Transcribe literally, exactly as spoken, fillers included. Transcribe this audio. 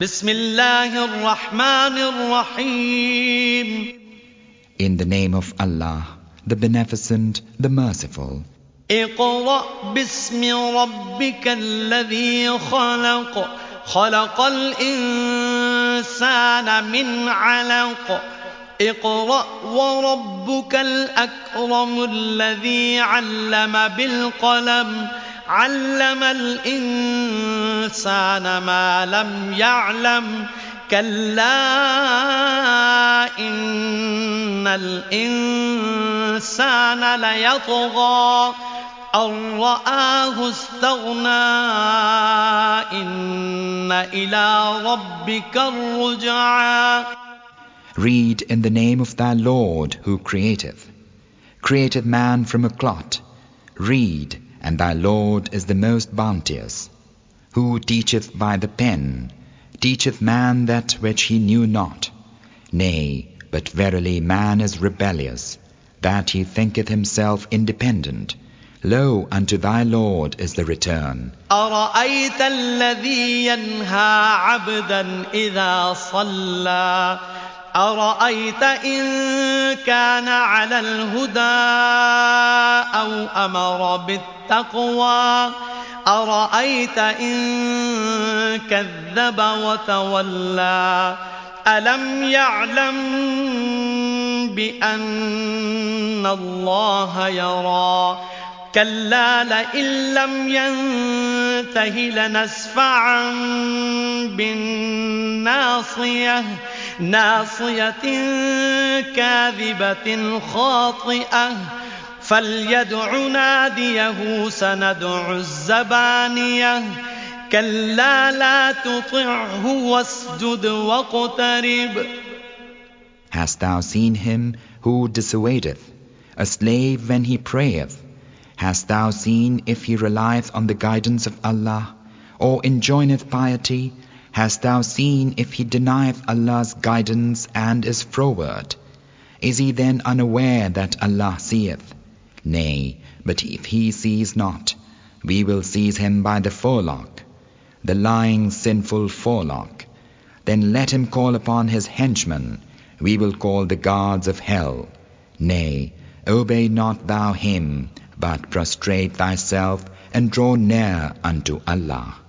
بسم الله الرحمن الرحيم. In the name of Allah, the Beneficent, the Merciful. اقرأ باسم ربك الذي خلق خلق الإنسان من علق اقرأ وربك الأكرم الذي علم بالقلم علم الإنسان ما لم يعلم كلا إن الإنسان ليطغى أن رآه استغنى إن إلى ربك الرجعى. Read in the name of thy Lord who createth. Created man from a clot. Read, and thy Lord is the most bounteous. Who teacheth by the pen, teacheth man that which he knew not. Nay, but verily man is rebellious, that he thinketh himself independent. Lo, unto thy Lord is the return. أرأيت الذي ينهى عبدا إذا صلى أرأيت إن كان على الهدى أو أمر بالتقوى أرأيت إن كذب وتولى ألم يعلم بأن الله يرى كلا لئن لم ينته لنسفعا بالناصية ناصية كاذبة خاطئة فليدع ناديه سندع الزبانية كلا لا تطعه واسجد واقترب. Hast thou seen him who dissuadeth, a slave when he prayeth? Hast thou seen if he relieth on the guidance of Allah, or enjoineth piety? Hast thou seen if he denieth Allah's guidance and is froward? Is he then unaware that Allah seeth? Nay, but if he sees not, we will seize him by the forelock, the lying sinful forelock. Then let him call upon his henchmen, we will call the guards of hell. Nay, obey not thou him, but prostrate thyself and draw near unto Allah.